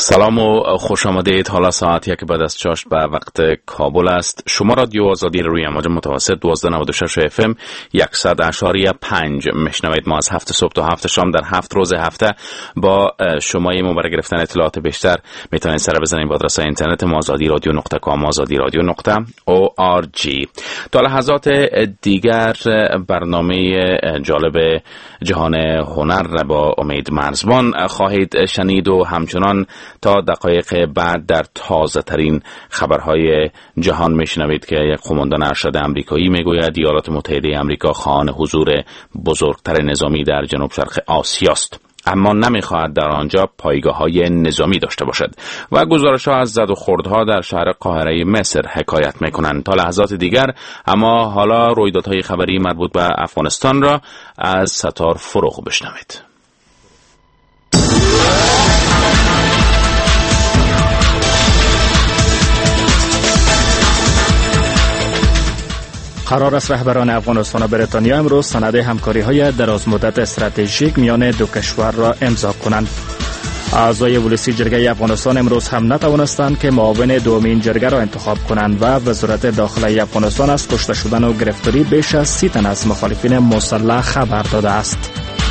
سلام و خوش آمدید. حالا ساعت 1 بعد از چاشت به وقت کابل است. شما رادیو آزادی روی امواج متوسط 1296 FM 100.5 میشنوید. ما از 7 صبح تا 7 شام در 7 روز هفته با شما ما برای گرفتن اطلاعات بیشتر میتونید سر بزنید به آدرس اینترنت ما azadiradio.com azadiradio.org. تا لحظات دیگر برنامه جالب جهان هنر با امید مرزبان خواهید شنید و همچنان تا دقایق بعد در تازه ترین خبرهای جهان میشنوید که یک قماندان ارشد آمریکایی میگوید ایالات متحده آمریکا خواهان حضور بزرگتر نظامی در جنوب شرق آسیا است، اما نمیخواهد در آنجا پایگاه‌های نظامی داشته باشد و گزارش‌ها از زد و خوردها در شهر قاهره مصر حکایت میکنند. تا لحظات دیگر اما حالا رویدادهای خبری مربوط به افغانستان را از ستار فروغ بشنوید. قرار است رهبران افغانستان و بریتانیا امروز سند همکاری‌های درازمدت استراتژیک میان دو کشور را امضا کنند. اعضای ولسی جرگه افغانستان امروز هم نتوانستند که معاون دومین جرگه را انتخاب کنند و وزارت داخلی افغانستان از کشته شدن و گرفتاری بیش از 30 تن از مخالفین مسلح خبر داده است.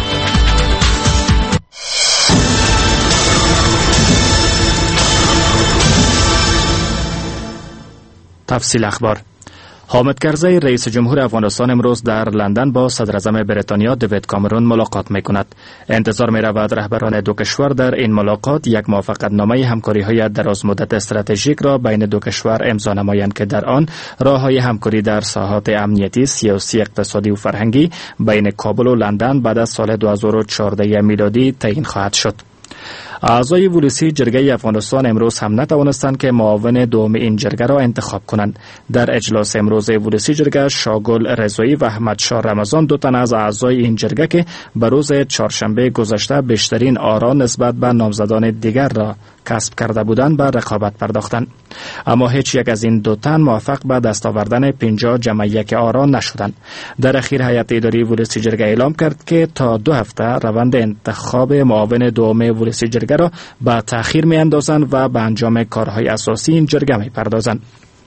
تفصیل اخبار. حامد کرزی رئیس جمهور افغانستان امروز در لندن با صدر اعظم بریتانیا دیوید کامرون ملاقات می‌کند. انتظار می‌رود رهبران دو کشور در این ملاقات یک موافقتنامه همکاری‌های درازمدت استراتژیک را بین دو کشور امضا نمایند که در آن راه‌های همکاری در ساحات امنیتی، سیاسی، اقتصادی و فرهنگی بین کابل و لندن بعد از سال 2014 میلادی تعیین خواهد شد. اعضای ولسی جرگه افغانستان امروز هم نتوانستند که معاون دوم این جرگه را انتخاب کنند. در اجلاس امروز ولسی جرگه شاگل رضایی و احمد شاه رمضان دو تن از اعضای این جرگه که به روز چهارشنبه گذشته بیشترین آرا نسبت به نامزدان دیگر را کسب کرده بودند به رقابت پرداختند، اما هیچ یک از این دو تن موفق به دست آوردن 50 جمع 1 آرا نشدند. در اخیر هیئت اداری ولسی جرگه اعلام کرد که تا 2 هفته روند انتخاب معاون دوم ولسی جرگه را به تأخیر می‌اندازند و به انجام کارهای اساسی این جرگه می‌پردازند.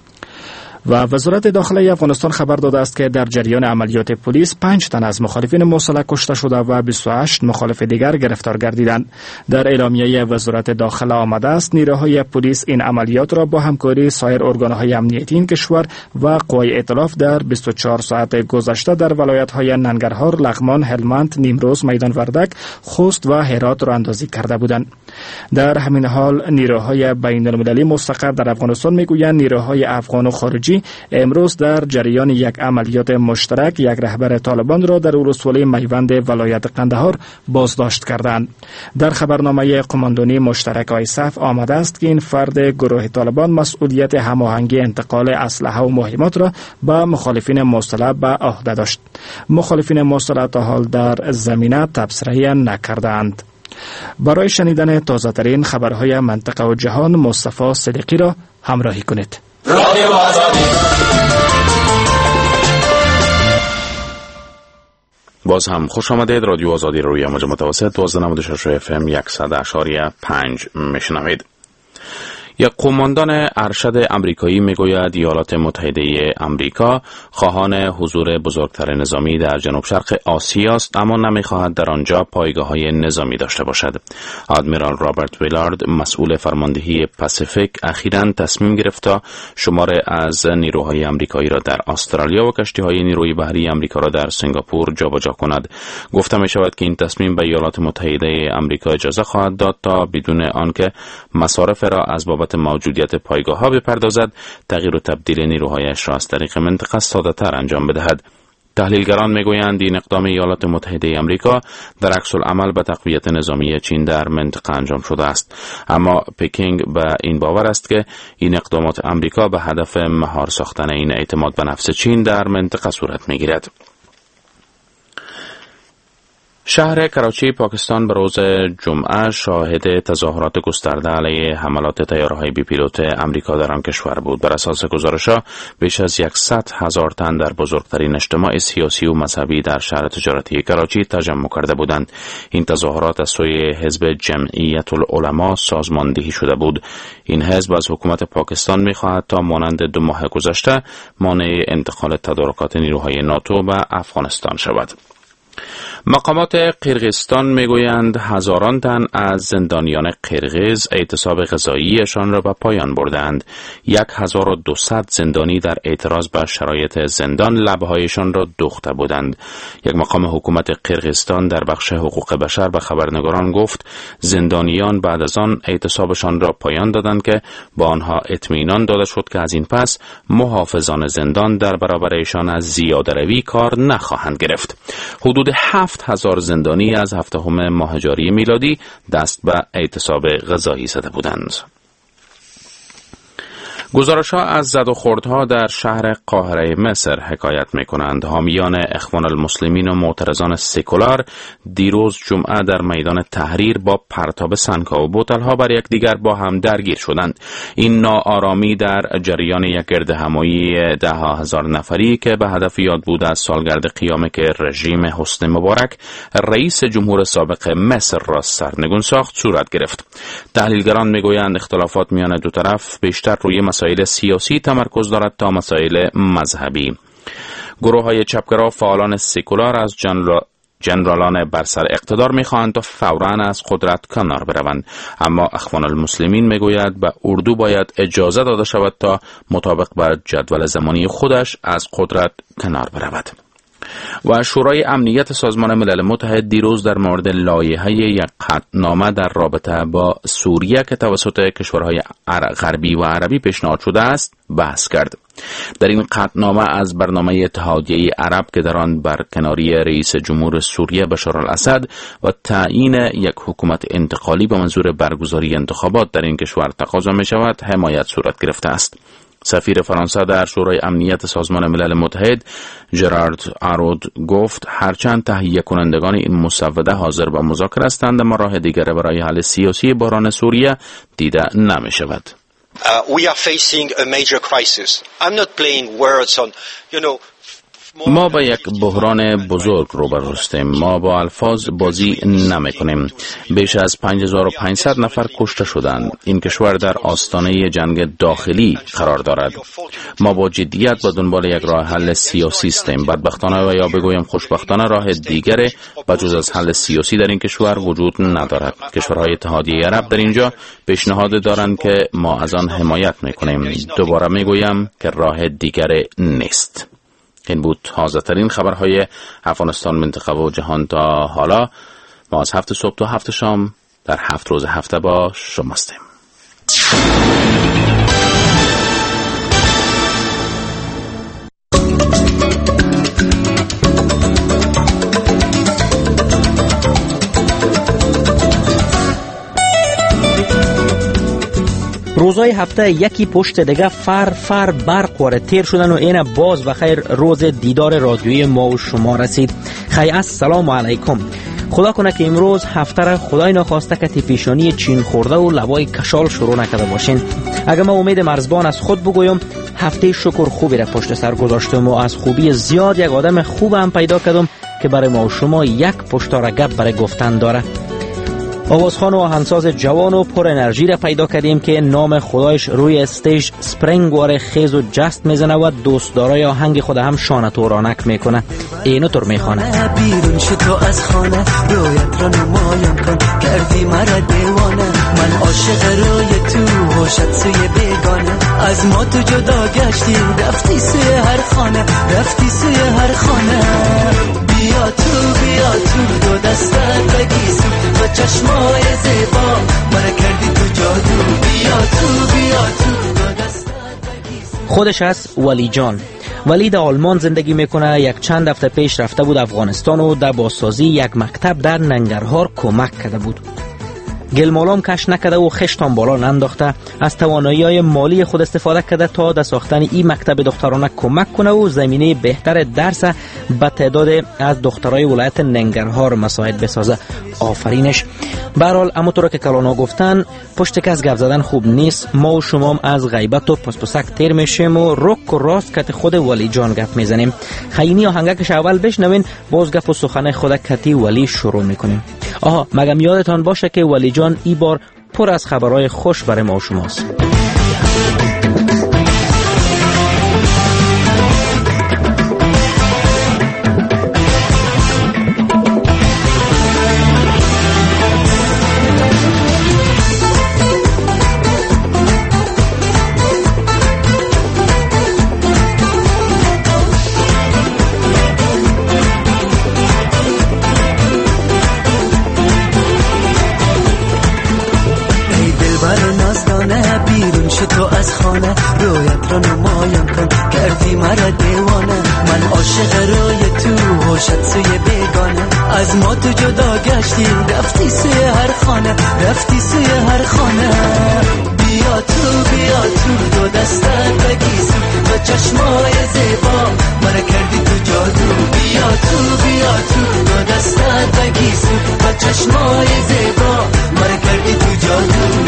و وزارت داخلی افغانستان خبر داده است که در جریان عملیات پلیس 5 تن از مخالفین مسلح کشته شده و 28 مخالف دیگر گرفتار گردیدند. در اعلامیه وزارت داخله آمده است نیروهای پلیس این عملیات را با همکاری سایر ارگان‌های امنیتی این کشور و قوای ائتلاف در 24 ساعت گذشته در ولایت‌های ننگرهار، لغمان، هلمند، نیمروز، میدان وردک، خوست و هرات راهاندازی کرده بودند. در همین حال نیروهای بین‌المللی مستقر در افغانستان میگویند نیروهای افغان و خارجی امروز در جریان یک عملیات مشترک یک رهبر طالبان را در ولسوالی میوند ولایت قندهار بازداشت کردند. در خبرنامه قماندانی مشترک آیسف آمده است که این فرد گروه طالبان مسئولیت هماهنگی انتقال اسلحه و مهمات را به مخالفین مسلح به عهده داشت. مخالفین مسلح تا حال در زمینه تبصره نکردند. برای شنیدن تازه ترین خبرهای منطقه و جهان مصطفی صدیقی را همراهی کنید. رادیو آزادی. باز هم خوش آمدید. رادیو آزادی روی امواج متوسط 1296 FM 100.5 میشنوید. یک قماندان ارشد آمریکایی میگوید ایالات متحده آمریکا خواهان حضور بزرگتر نظامی در جنوب شرق آسیا است، اما نمیخواهد در آنجا پایگاه‌های نظامی داشته باشد. آدمیرال رابرت ویلارد مسئول فرماندهی پاسیفیک اخیراً تصمیم گرفت تا شماری از نیروهای آمریکایی را در استرالیا و کشتی‌های نیروی بحری آمریکا را در سنگاپور جابجا کند. گفته می شود که این تصمیم به ایالات متحده آمریکا اجازه خواهد داد تا بدون آنکه مصارف را از بابت موجودیت پایگاه‌ها بپردازد، تغییر و تبدیل نیروهایش را از طریق منطقه ساده‌تر انجام بدهد. تحلیلگران میگویند این اقدام ایالات متحده آمریکا در عکس العمل به تقویت نظامی چین در منطقه انجام شده است، اما پکینگ به این باور است که این اقدامات آمریکا به هدف مهار ساختن این اعتماد به نفس چین در منطقه صورت میگیرد. شهر کراچی پاکستان به روز جمعه شاهد تظاهرات گسترده علیه حملات طیاره‌های بی پیلوت امریکا در آن کشور بود. بر اساس گزارش‌ها بیش از 100,000 تن در بزرگترین اجتماع سیاسی و مذهبی در شهر تجارتی کراچی تجمع کرده بودند. این تظاهرات از سوی حزب جمعیت العلما سازماندهی شده بود. این حزب از حکومت پاکستان می‌خواهد تا مانند 2 ماه گذشته مانع انتقال تدارکات نیروهای ناتو به افغانستان شود. مقامات قرقیزستان میگویند هزاران تن از زندانیان قرقیز اعتصاب غذاییشان را به پایان بردند. 1200 زندانی در اعتراض به شرایط زندان لبهایشان را دوخته بودند. یک مقام حکومت قرقیزستان در بخش حقوق بشر به خبرنگاران گفت زندانیان بعد از آن اعتصابشان را پایان دادند که با آنها اطمینان داده شد که از این پس محافظان زندان در برابرشان از زیاده‌روی کار نخواهند گرفت. حدود 7,000 زندانی از 7 ماه جاری میلادی دست به اعتصاب غذایی زده بودند. گزارش‌ها از زد و خوردها در شهر قاهره مصر حکایت می‌کنند. حامیان اخوان المسلمین و معترضان سکولار دیروز جمعه در میدان تحریر با پرتاب سنگ‌ها و بوتل‌ها بر یکدیگر با هم درگیر شدند. این ناآرامی در جریان یک گردهمایی 10,000 نفری که به هدف یاد بود از سالگرد قیام که رژیم حسنی مبارک رئیس جمهور سابق مصر را سرنگون ساخت صورت گرفت. تحلیلگران می‌گویند اختلافات میان دو طرف بیشتر روی مسائل سیاسی تمرکز دارد تا مسائل مذهبی. گروه‌های چپگرا فعالان سکولار از جنرالان بر سر اقتدار می‌خواهند تا فوراً از قدرت کنار بروند، اما اخوان المسلمین میگوید به اردو باید اجازه داده شود تا مطابق با جدول زمانی خودش از قدرت کنار برود. و شورای امنیت سازمان ملل متحد دیروز در مورد لایحه یک قطعنامه در رابطه با سوریه که توسط کشورهای غربی و عربی پیشنهاد شده است بحث کرد. در این قطعنامه از برنامه اتحادیه عرب که در آن برکناری رئیس جمهور سوریه بشار الاسد و تعیین یک حکومت انتقالی به منظور برگزاری انتخابات در این کشور تقاضا می شود حمایت صورت گرفته است. سفیر فرانسه در شورای امنیت سازمان ملل متحد ژرارد آرود گفت هرچند تهیه کنندگان این مسوده حاضر به مذاکره هستند اما راه دیگری برای حل سیاسی بحران سوریه دیده نمی شود. We are facing a major crisis. I'm not playing words on, ما با یک بحران بزرگ روبرو هستیم. ما با الفاظ بازی نمی کنیم. بیش از 5500 نفر کشته شدند. این کشور در آستانه جنگ داخلی قرار دارد. ما با جدیت به دنبال یک راه حل سیاسی هستیم. بدبختانه و یا بگویم خوشبختانه راه دیگری بجز از حل سیاسی در این کشور وجود ندارد. کشورهای اتحادیه عرب در اینجا پیشنهاد دارند که ما از آن حمایت میکنیم. دوباره میگویم که راه دیگری نیست. این بود تازه ترین خبرهای افغانستان، منطقه و جهان تا حالا. ما از 7 صبح تا 7 شام در 7 روز هفته با شما هستیم. روزهای هفته یکی پشت دیگه فر برق وارد تیر شدن و این باز و خیر روز دیدار رادیویی ما و شما رسید. السلام علیکم. خدا کنه که امروز هفته را خدای ناخواسته که پیشانی چین خورده و لبای کشال شروع نکرده باشین. اگه ما امید مرزبان از خود بگویم هفته شکر خوبی را پشت سر گذاشتم و از خوبی زیاد یک آدم خوب هم پیدا کردم که برای ما و شما یک پشتار گپ برای گفتن داره. آوازخوان و آهنگساز جوان و پر انرژی را پیدا کردیم که نام خدایش روی استیج سپرینگ واره خیز و جست میزنه و دوستدارای آهنگ خود هم شانه تورانک میکنه. اینو طور میخوانه: بیرون شو تو از خانه، رویت را نمایان کن، کردی مرا دیوانه، من عاشق روی تو، هوشت سوی بیگانه، از ما تو جدا گشتی، رفتی سوی هر خانه، رفتی سوی هر خانه. بیا تو دو دستت بگیسو، با چشمای زیبا مرا کردی تو جادو. بیا تو دو دستت بگیسو. خودش از ولی جان. ولی در آلمان زندگی میکنه. یک چند هفته پیش رفته بود افغانستان و در بازسازی یک مکتب در ننگرهار کمک کرده بود. گلمالام کش نکده و خشتان بالا ننداخته، از توانایی‌های مالی خود استفاده کرده تا در ساختن این مکتب دخترانه کمک کنه و زمینه بهتر درس به تعداد از دخترای ولایت ننگرهار مساعد بسازه. آفرینش. به هر حال همونطور که کلانا گفتن، پشت کس گپ زدن خوب نیست. ما و شما از غیبت و پسپسک تیر میشیم و رک و راست کت خود ولی جان گپ میزنیم. خیلی آهنگکش اول بشنوین، باز گپ و سخن خود کتی ولی شروع میکنیم. آها، مگم یادتان باشه که ولی جان ای بار پر از خبرهای خوش برای ما و شماست. تو از خانه رویت رو نمایان کن، کردی مرا دیوانه. من عاشق روی تو، هوشت سوی بیگانه. از ما تو جدا گشتی، رفتی سوی هر خانه، رفتی سوی هر خانه. بیا تو دو دستت بگیسو، با چشمای زیبا مرا کردی تو جادو. بیا تو دو دستت بگیسو، با چشمای زیبا مرا کردی تو جادو.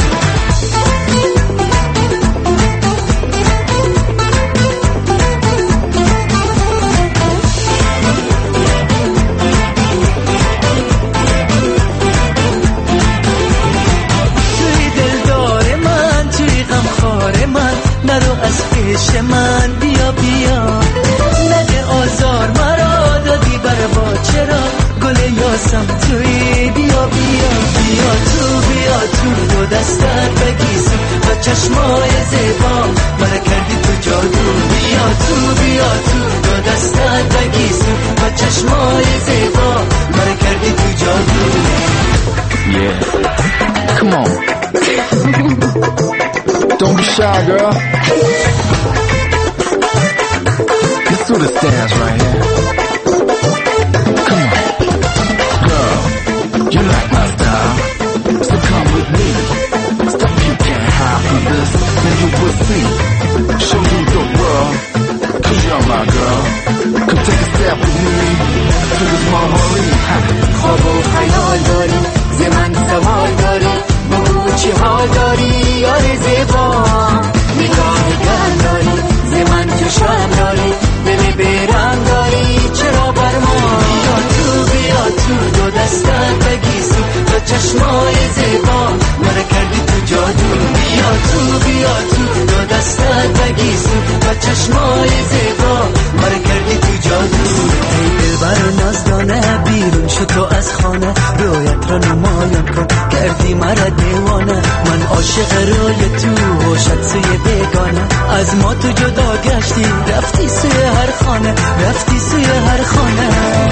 نرو از پیش من، بیا نده آزار مرا، دادی بر با چرا گل یاسم توی. بیا تو دو دستت بگیسو، با چشمای زیبا مرا کردی تو جادو. بیا تو دو دستت بگیسو، با چشمای زیبا مرا کردی تو جادو. Yeah, come on. Don't be shy, girl. Let's do this dance right here. Come on. Girl, you like my style, so come with me. Stuff you can't hide from this, then you will see. Show you the world, 'cause you're my girl. Come take a step with me to this memory. خواب و خیال داری، زمان سوال داری، بگو چی حال داری یار زیبا. نگاه گل داری، زمان چشم داری، دل بیرنگ داری، چرا بر ما. بیا تو دو دستت بگیسو، با چشمای زیبا مرا کردی تو جادو. بیا تو دو دستت بگیسو، با چشمای زیبا مرا کردی تو جادو. ای دلبر نازدانه، بیرون شو تو از خانه، رویت را نمایان کن، کردی مرا دیوانه. من عاشق روی تو، هوشت سوی بیگانه. از ما تو جدا گشتی، رفتی سوی هر خانه، رفتی سوی هر خانه.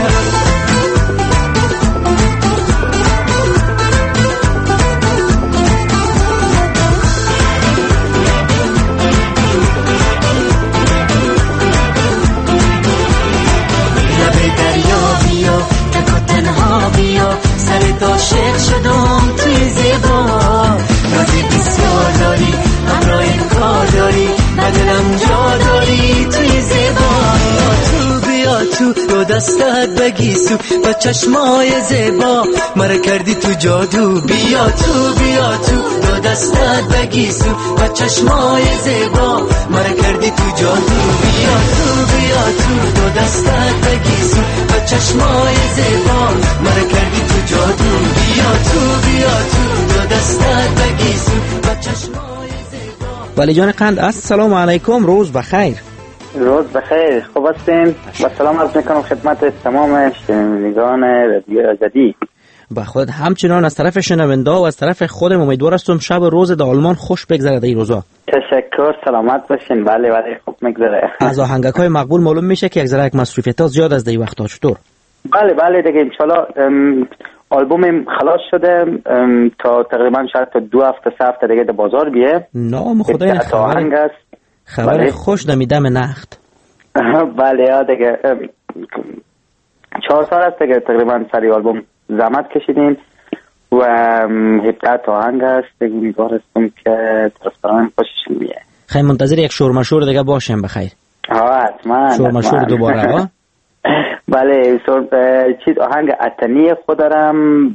عاشق شدم توی زیبا، رازی بسیار داری، همراه کار داری، بدلم جا داری توی زیبا. بیا تو دو دستت بگیسو، با چشمای زیبا مرا کردی تو جادو. بیا تو دو دستت بگیسو، با چشمای زیبا مرا کردی تو جادو. بیا تو دو دستت بگیسو، با چشمای زیبا مرا کردی تو جادو. بیا تو دو دستت بگیسو، با چشمای زیبا. ولی جان قند، السلام علیکم، روز بخیر. روز بخیر، خوب هستین؟ و سلام عرض میکنم خدمت تمام شنوندگان رادیو آزادی. با خود همچنان از طرف شنونده و از طرف خودم امیدوار هستم شب و روز در آلمان خوش بگذره در این روزا. تشکر، سلامت باشین. بله خوب میگذره. از آهنگک‌های مقبول معلوم میشه که یک ذره مصروفیت‌ها زیاد از این وقتا. چطور؟ بله دیگه ان شاء الله آلبومم خلاص شده، تا تقریبا شاید تا 2 هفته 3 هفته دیگه در بازار بیه. نام خدای خبر خوش دمیدم نخت. بله دیگه 4 سال است دیگه تقریبا سری آلبوم زحمت کشیدین و 17 تا آهنگ هست دیگه. امیدوارم که طرفداران خوششون بیاد. خیلی منتظر یک شورماشور دیگه باشیم بخیر. حتما شورماشور دوباره ها. بله چیز آهنگ اتنی خود دارم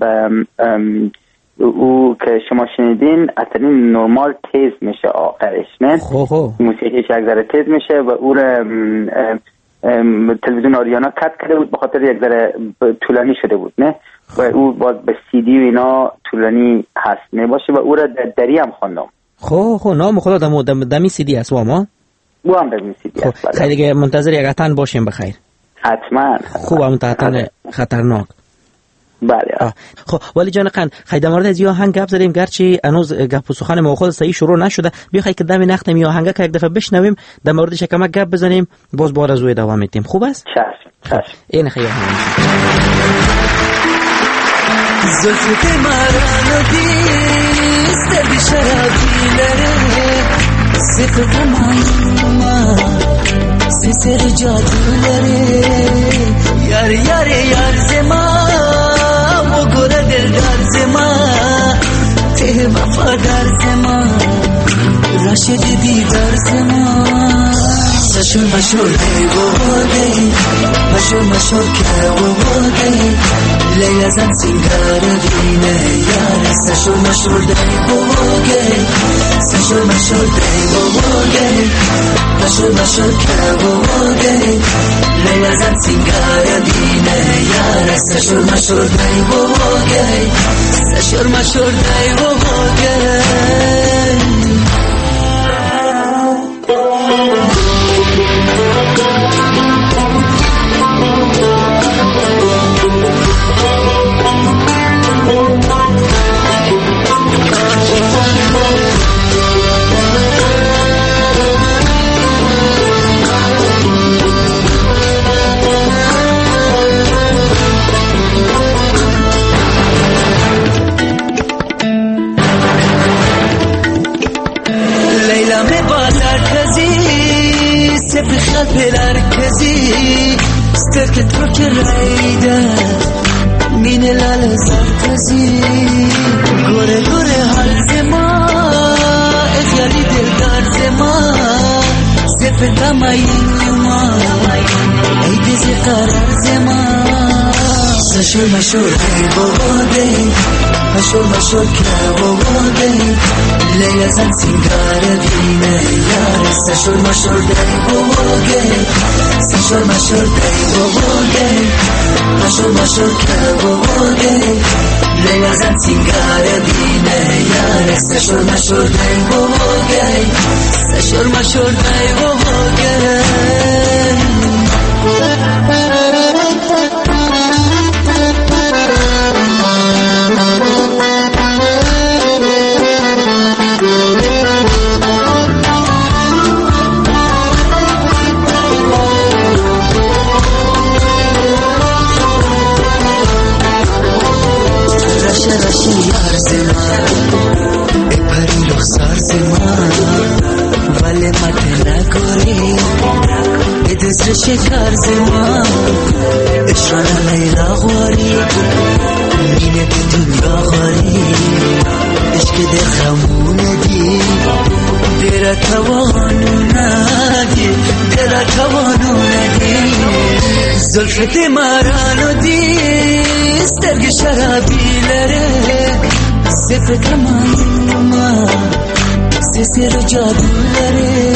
او که شما شنیدین. اتنی نرمال تیز میشه آخرش نه موسیقیش یک ذره تیز میشه و او را تلویزیون آریانا کات کرده بود به خاطر یک ذره طولانی شده بود نه و او باز به سی دی و اینا طولانی هست میباشه و او را دری هم خواندم. نام خدا دمی سی دی است ما او هم دمی سی دی است. خیلی دیگه منتظر یک اتن باشیم بخیر. حتما خوب هم اتن خطرناک. بله. خب ولی جان قند خیلی در مورد از یا آهنگ گپ زدیم گرچه هنوز گپ و سخن ما خود صحیح شروع نشده. بیا خیلی که دم نختم یا آهنگ که یک دفعه بشنویم در موردش کمک گپ بزنیم باز بعد از او ادامه میدیم. خوب است؟ چشم. این خیلی آهنگ زلفت مرانو دیست بشرابی لره صفت مایما سر جادو لره یار زما و گره دلدار زما ته وفادار زما راشد دیدار زما مشهور دی و دی مشهور که و دی لیلا زن سنگار دینه یار مشهور دی و دی مشهور دی و دی مشهور که و دی لیلا زن سنگار دینه یار مشهور دی و دی مشهور دی و دی بلرکزی سترک ترک رایده مین لال زرتزی گوره حال زما اخیالی دلدار زما زفت ماین ما ای دیزی قرار زما مشهور دی بابا دی مشهور که بابا دی لیلا زن سنگار دینه یار مشهور دی بابا دی مشهور دی بابا دی مشهور که بابا دی لیلا زن سنگار دینه یار مشهور دی بابا دی مشهور دی بابا دی یار زمان ای پری رخسار زمان ولی مت نگوری ای دزر شکار زمان اشران لیلا غواری مینه دنیا غواری عشق در خمونه دی در توانو ندی زلفت مرانو دی سترگ شرابی لره صفت مایما سر جادو لره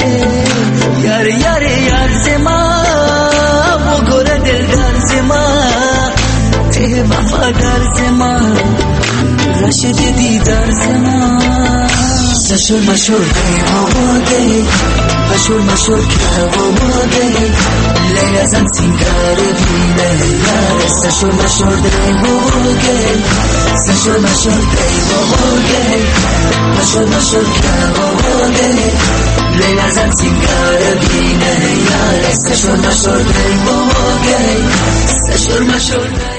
یار زما و گره دلدار زما ته وفادار زما راشد دیدار زما مشهور دی و دی مشهور که و دی لیلا زن سنگار دینه یار مشهور دی و دی مشهور دی و دی مشهور که و دی لیلا زن سنگار دینه یار مشهور دی و دی مشهور دی.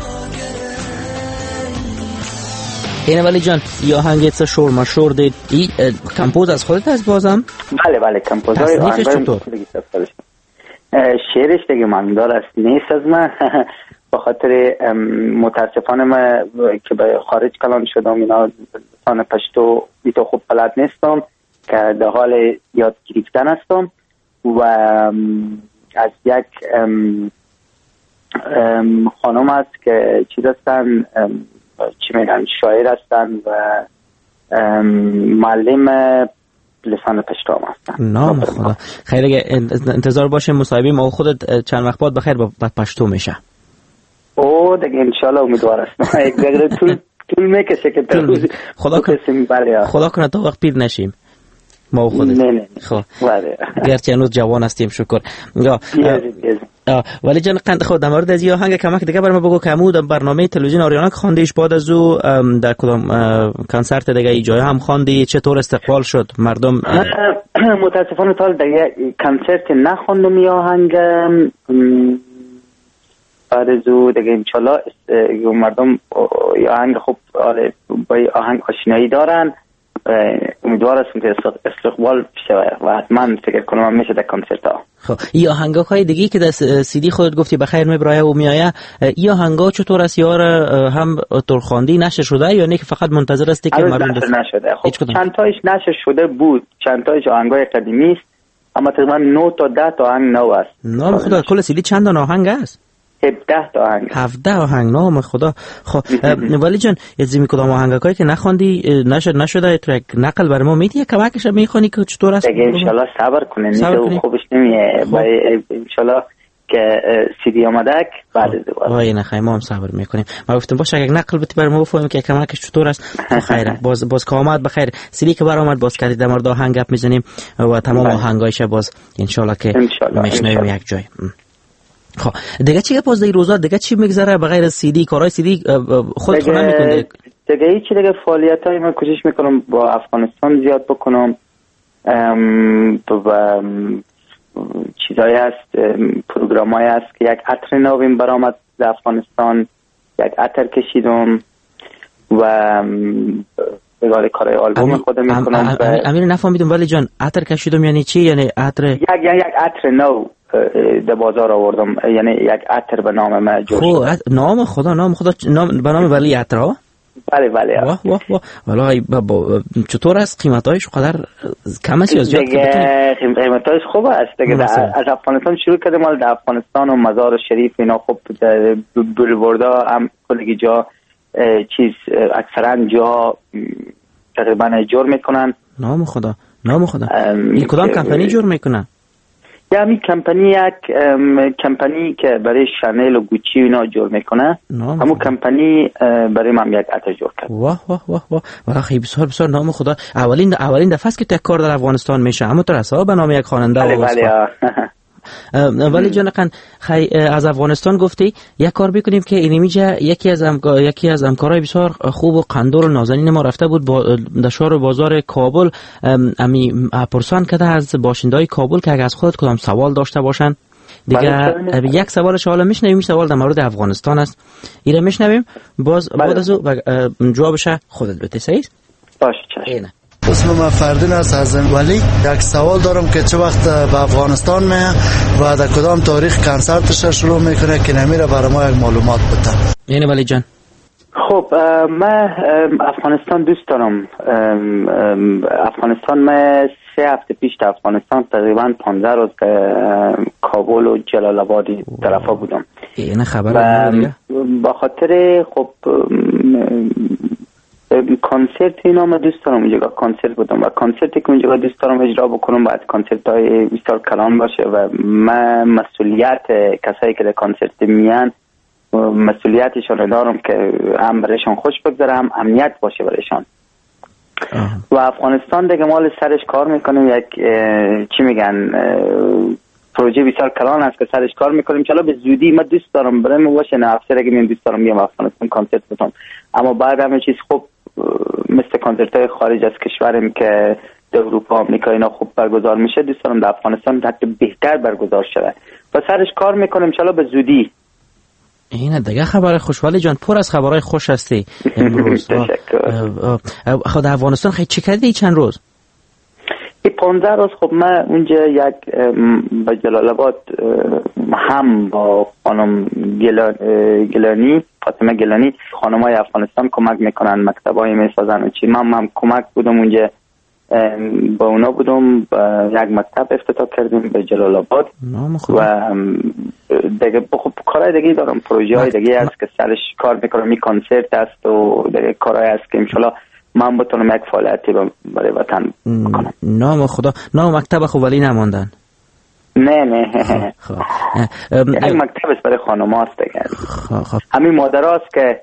اینه ولی جان یا آهنگت شورماشور دید ای کمپوز از خودت از بازم؟ بله کمپوزای آهنگای شعرش دیگه ماندار است نیست از من به خاطر متاسفانه ما که به خارج کلان شدم اینا لسان پشتو بیتو خوب بلد نیستم که در حال یاد گرفتن هستم و از یک خانم هست که چیز هستن چی میگن شاعر هستن و معلم لسان پشتو هم هستن. نام خدا. خیر اگه انتظار باشه مصاحبه ما خودت چند وقت بعد بخیر با پشتو میشه. او دیگه انشالله امیدوار هستم. یک دیگه طول میکشه که خدا کنه تا وقت پیر نشیم ما و خودت. نه خب گرچه هنوز جوان هستیم شکر. ولی جان قند خود در مورد از این آهنگ کمک دیگه برام بگو که همون در برنامه تلویزیون آریانا که خواندیش بعد از او در کدام کنسرت دیگه ای جای هم خواندی چطور استقبال شد مردم؟ متاسفانه تا دیگه کنسرت نخواندم این آهنگ بعد از او دیگه انشالله مردم آهنگ خوب با آهنگ آشنایی دارن امیدوار هستم که استقبال شود و حتما فکر کنم میشه در کنسرت ها. خب این آهنگا های دیگه که در سیدی خودت گفتی بخیر میبرایه و میایه این آهنگا چطور است یار هم ترخواندی نشر شده یا نه که فقط منتظر هستی که مردم نشده؟ خب چند تایش نشر شده بود، چند تایش آهنگای قدیمی است اما تقریبا 9 تا 10 تا آهنگ نو است. نام خدا کل سیدی چند تا آهنگ است؟ 17 تا آهنگ. 17 آهنگ نام خدا. خب ولی جان یزمی کدام آهنگایی که نخوندی نشده تو یک نقل بر ما میدی کمکش میخونی که چطور است؟ دیگه ان شاء الله صبر کنین نیست خوبش نمیه ان شاء الله که سیدی آمدک بعد از دوباره. وای نه ما هم صبر میکنیم. ما گفتم باشه یک نقل بتی بر ما بفهمیم که کمکش چطور است. خیره باز که آمد بخیر سیدی که برآمد باز کردید در مورد آهنگ گپ میزنیم و تمام آهنگایش باز ان شاء الله که میشنویم یک جای. خب دیگه چی باز در روزا دیگه چی میگذره بغیر از سیدی کارهای سیدی خودت نمیکنی؟ دیگه هیچ دیگه فعالیتایی من کوشش میکنم با افغانستان زیاد بکنم و چیزایی هست پروگرامایی هست که یک عطر نوین برآمد در افغانستان یک عطر کشیدم و بگاه کارهای آلبوم خودم میکنم. امیر نفهمیدم ولی جان عطر کشیدم یعنی چی؟ یعنی عطر یک عطر نو در بازار آوردم یعنی یک عطر به نام من جور شد. نام خدا به نام ولی عطر ها؟ بله واه ولی چطور است قیمتایش قدر کم است یا زیاد؟ قیمتایش خوب است دیگه. از افغانستان شروع کردم مال در افغانستان و مزار شریف اینا خوب بلوردا هم کلی جا چیز اکثرا جا تقریبا جور میکنن. نام خدا این کدام کمپانی جور میکنن؟ یعنی کمپانی که برای شانل و گوچی اینا جور میکنه همون کمپانی برای من یک عطر جور کرد. واه ولی خیلی بسیار نام خدا. اولین دفعه است که تو کار در افغانستان میشه اما تو رسا به نام یک خواننده بله. ولی جانقن از افغانستان گفتی یک کار بکنیم که اینمیجا یکی از همکارای بسیار خوب و قندور و نازنین ما رفته بود در شهر و بازار کابل امی پرسان کرده از باشندهای کابل که اگه از خودت کدام سوال داشته باشن دیگه یک سوالش حالا میشنویم. سوال در مورد افغانستان است ایره میشنویم باز بعد از جوابش خودت بده. صحیح باشه چشم. اسم من فردین است از ولی یک سوال دارم که چه وقت به افغانستان میه و در کدام تاریخ کنسرتش شروع میکنه که نمیره برای ما یک معلومات بده. یعنی ولی جان خب من افغانستان دوست دارم. افغانستان من 3 هفته پیش در افغانستان تقریبا 15 روز کابل و جلال آباد طرفا بودم. این خبر با خاطر خب کنسرت اینا من دوست دارم اونجا کنسرت بودم و کنسرتی که اونجا دوست دارم اجرا بکنم باید کنسرت های بسیار کلان باشه و من مسئولیت کسایی که در کنسرت میان مسئولیتشان دارم که هم برایشان خوش بگذره هم امنیت باشه برایشان. و افغانستان دیگه مال سرش کار میکنیم یک چی میگن پروژه بسیار کلان است که سرش کار میکنیم چلا به زودی من دوست دارم برای باشه نه افسر اگه من دوست دارم بیام افغانستان کنسرت بدم اما بعد همه چیز خوب مثل کنسرت های خارج از کشورم که در اروپا آمریکا اینا خوب برگزار میشه دوست دارم در افغانستان حتی بهتر برگزار شده و سرش کار میکنیم چلا به زودی. اینه دیگه خبر خوشحالی جان پر از خبرهای خوش هستی امروز. خود افغانستان خیلی چی کردی چند روز؟ این 15 روز خب من اونجا یک به جلال آباد هم با خانم گیلانی فاطمه گیلانی خانمای افغانستان کمک میکنن، مکتبای میسازن و چی. من هم کمک بودم اونجا، با اونا بودم، یک مکتب افتتاح کردیم به جلال آباد و دیگه خب کارهای دیگه دارم، پروژه های دیگه هست که سرش کار میکنم. این کنسرت است و دیگه کارهای هست که انشالله من بتونم یک فعالیتی برای وطن بکنم. نام خدا، نام مکتب خب ولی نماندن؟ نه یک مکتب است برای خانم هاست دیگه. همین مادر هاست که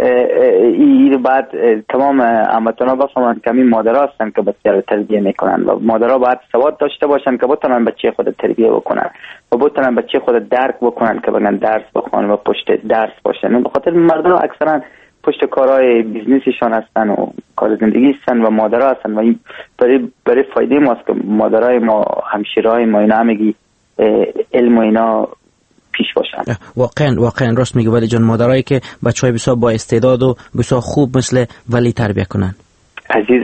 این بعد تمام هموطنا بفهمند که همین مادر هستن که بچه رو تربیه میکنن و مادرها باید سواد داشته باشن که بتونن بچه خود تربیه بکنن و بتونن بچه خود درک بکنن که بگن درس بخونن و پشت درس باشن. به خاطر مردها اکثرا پشت کارهای بیزنسشان هستن و کار زندگی هستن و مادرها هستن و این برای فایده ماست که مادرای ما، همشیرهای ما اینا همگی علم و اینا پیش باشن. واقعا راست میگه ولی جان، مادرایی که بچهای بسیار با استعداد و بسیار خوب مثل ولی تربیت کنن عزیز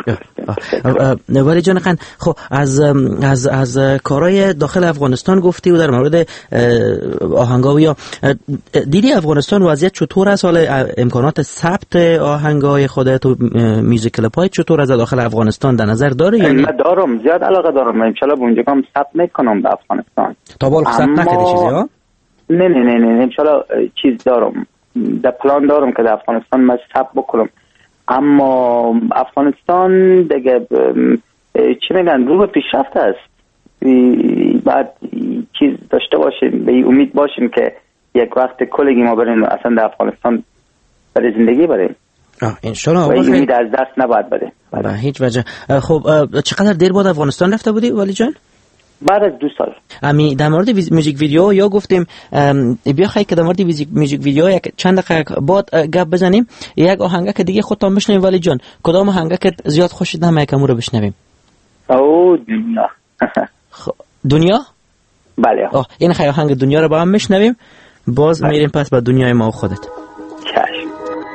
است. ولی جان خان، خب از کارهای داخل افغانستان گفتی و در مورد آهنگاوی ها دیدی افغانستان وضعیت چطور است؟ حالا امکانات ثبت آهنگای خودت و میوزیک کلیپ‌های چطور از داخل افغانستان در نظر داری؟ یعنی من دارم، زیاد علاقه دارم، ان شاء الله به اونجا هم ثبت میکنم به افغانستان. تا بال ثبت نکردی چیزی ها؟ نه ان شاء الله چیز دارم، در پلان دارم که در افغانستان من ثبت بکنم. اما افغانستان دیگه چی میگن رو به پیشرفت است. بعد چیز داشته باشیم، به امید باشیم که یک وقت کلگی ما بریم اصلا در افغانستان برای زندگی بریم. انشالله. و امید از دست نباید بده به هیچ وجه. خب چقدر دیر بعد افغانستان رفته بودی ولی جان؟ بعد از 2 سال. امی در مورد موزیک ویدیو یا گفتیم بیا خیلی که در مورد موزیک ویدیو یک چند دقیقه بعد گپ بزنیم. یک آهنگ که دیگه خودتون بشنویم ولی جان، کدام آهنگ که زیاد خوشت نمیاد که رو بشنویم؟ او دنیا. دنیا؟ بله. این خیلی آهنگ دنیا رو با هم میشنویم، باز میریم پس به دنیای ما و خودت. چشم.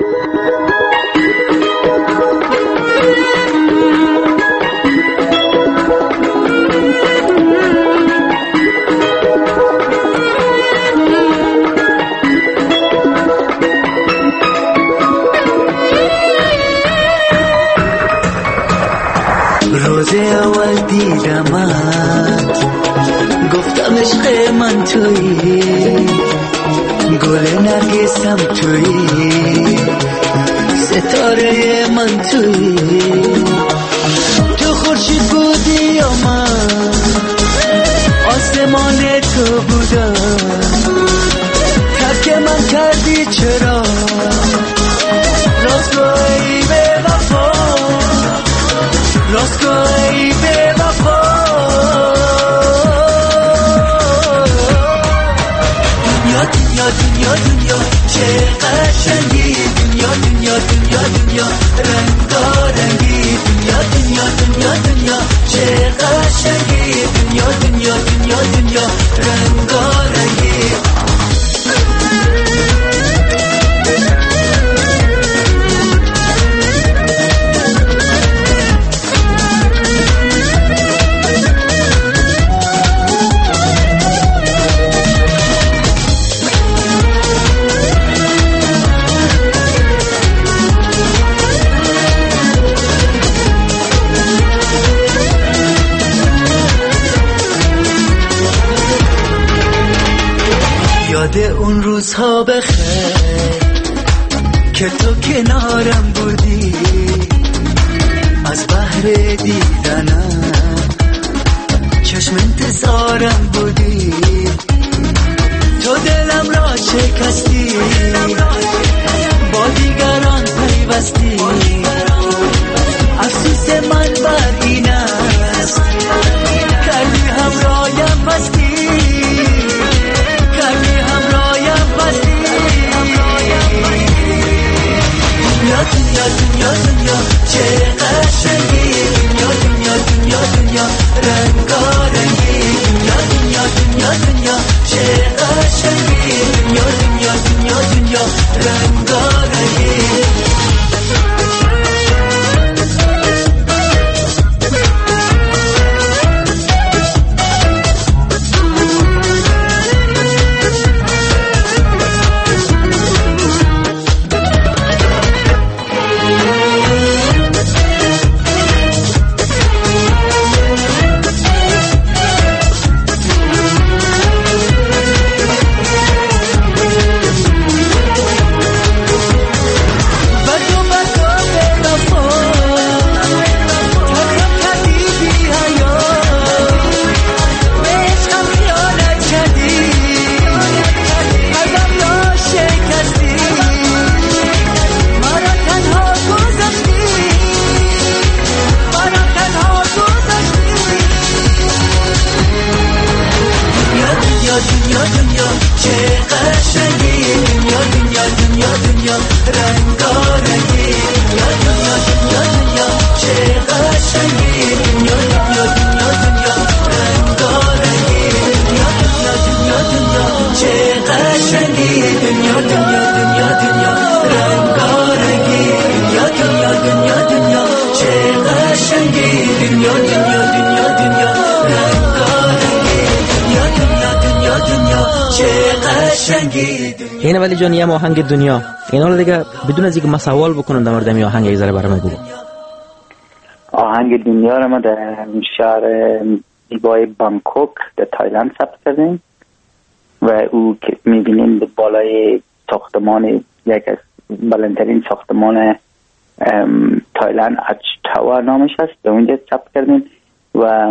روز اول دیدمت گفتم عشق من تویی، گل نرگسم تویی، ستاره من تویی، تو خورشید بودی یا من آسمان تو بودم، ترک من کردی چرا راست گویی به وفا، راست گویی به وفا. دنیا دنیا دنیا دنیا چه قشنگی، دنیا دنیا دنیا دنیا رنگارنگی، دنیا دنیا دنیا دنیا چه قشنگی، دنیا دنیا دنیا دنیا رنگارنگی. یاد اون روزها بخیر که تو کنارم بودی، از بحر دیدنم چشم انتظارم بودی، تو دلم را شکستی، با دیگران پیوستی، افسوس من بر این است کردی همرایم مستی، کردی همرایم مستی. دنیا دنیا دنیا دنیا چه قشنگی، دنیا دنیا دنیا دنیا رنگارنگی، دنیا دنیا دنیا دنیا چه قشنگی، دنیا دنیا دنیا دنیا رنگارنگی. دنیا دنیا دنیا دنیا رنگارنگه یا دنیا دنیا دنیا چه قشنگه. اینه ولی جان یه آهنگ دنیا اینا رو دیگه بدون از اینکه من سوال بکنم در مورد این آهنگ یه ذره برام بگو. آهنگ دنیا رو ما در شهر زیبای بانکوک در تایلند ثبت کردیم و او که میبینیم به بالای ساختمان یک از بلندترین ساختمان تایلند اچ تاور نامش هست، به اونجا ثبت کردیم و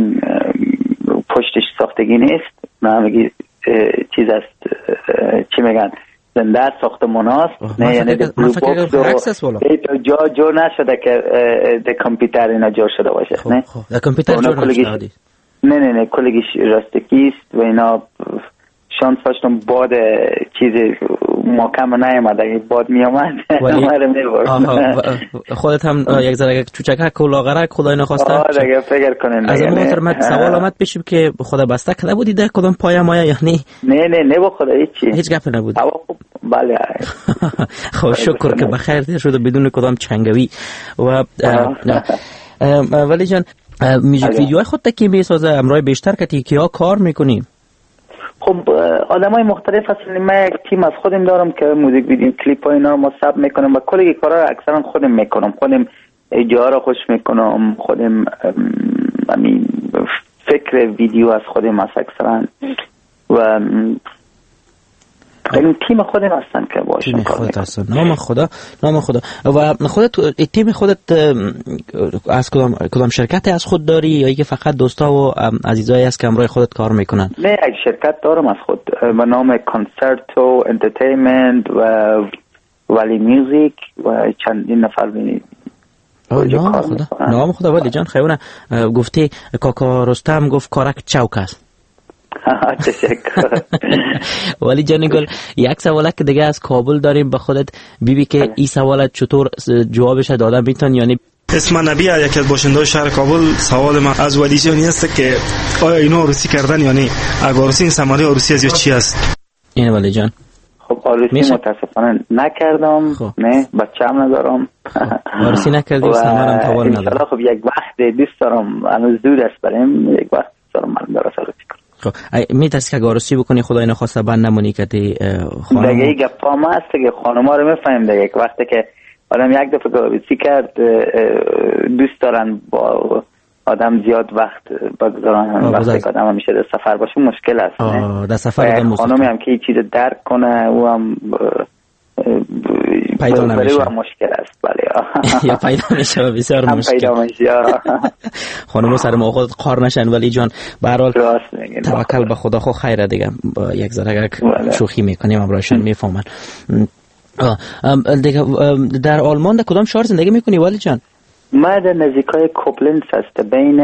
پشتش ساختگی نیست، نمیگی چیز است، چی میگن زنده ساختمان هست، نه یعنی من فکر جا نشده که در کامپیوتر اینا جا شده باشه. نه در کامپیوتر جا نشده، نه کلگیش راستگی است و اینا شانس داشتم باد چیز محکم نیامد، اگه باد میامد همه میبرد. خودت هم یک ذره چوچکک و لاغرک خدای نخواسته دیگه فکر کنین از اون خاطر من سوال آمد پیشم که خدا بسته کده بودی در کدام پایه مایه یعنی نه با خدا هیچ گپ نبود. بله خب شکر که بخیر تیر شده بدون کدام چنگوی. و ولی جان میوزیک ویدیوهای خودت کی میسازه؟ امرای بیشتر که کیا کار میکنی؟ خب آدمای مختلف هستن. من یک تیم از خودم دارم که موزیک ویدیو کلیپ ها اینا رو ما ثبت میکنم و کلی کارا رو اکثرا خودم میکنم، خودم اجرا رو خوش میکنم، خودم همین فکر ویدیو از خودم هست اکثرا و این تیم خودم هستن که باشم کار میکنم. نام خدا. و خودت تیم خودت از کدام شرکت از خود داری یا اینکه فقط دوستا و عزیزایی هست که همراه خودت کار میکنن؟ نه یک شرکت دارم از خود به نام کانسرتو انترتینمنت و ولی میوزیک و چندین نفر بینید. نام خدا. ولی جان خیونه گفتی کاکا رستم گفت کارک چوک است. تشکر. ولی جان گل یک سوال که دیگه از کابل داریم به خودت بیبی که این سوالت چطور جوابش دادن میتون؟ یعنی اسم نبی یکی از باشنده‌های شهر کابل سوال من از ولی جانی است که آیا اینا عروسی کردن یعنی اگر عروسی این ثمره عروسی از چی است؟ این ولی جان خب عروسی متاسفانه نکردم. نه بچه‌ام ندارم. عروسی نکردی و ثمرم توال ندارم. ان خب یک وقت دوست دارم، هنوز دور است برام، یک وقت دارم من درست عروسی کنم. خب میترسی که عروسی بکنی خدای نخواسته بند نمونی که خانم دیگه گپا ما هست که خانم‌ها رو میفهمیم دیگه یک وقتی که آدم یک دفعه عروسی کرد دوست دارن با آدم زیاد وقت بگذارن، وقتی که آدم همیشه در سفر باشه مشکل است. در سفر خانمی هم که یه چیز درک کنه او هم پیدا نمیشه و مشکل است. بله یا پیدا میشه و بسیار مشکل خانم سر ما خود قار نشن. ولی جان به هر حال توکل به خدا خو خیره دیگه، با یک ذره شوخی میکنیم امرایشان میفهمن دیگه. در آلمان در کدام شهر زندگی میکنی ولی جان؟ ما در نزدیکای کوبلنز هست، بین